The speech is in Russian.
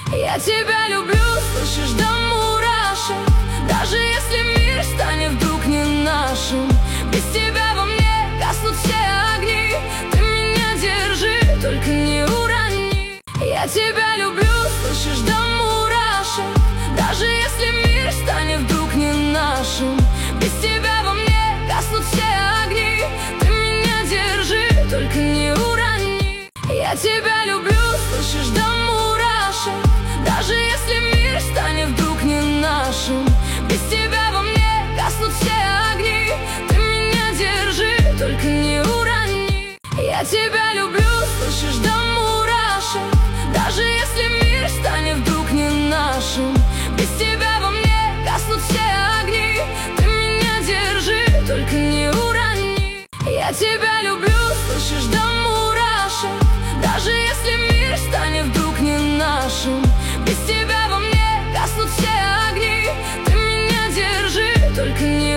Я тебя люблю, слышишь, до мурашек. Даже если мир станет вдруг не нашим, без тебя во мне гаснут все огни. Ты меня держи, только не урони. Я тебя люблю, слышишь, до мурашек. Даже если мир станет вдруг не нашим, без тебя во мне гаснут все огни. Ты меня держи, только не урони. Я тебя люблю, слышишь, до мурашек. Даже если мир станет вдруг не нашим, без тебя во мне гаснут все огни. Ты меня держи, только не урони. Я тебя люблю, слышишь, до мурашек. Даже если мир станет вдруг не нашим, без тебя во мне гаснут все огни. Ты меня держи, только не урони. Я тебя люблю, слышишь, до мурашек. Даже если мир станет вдруг не нашим, без тебя во мне гаснут все огни. Ты меня держи, только не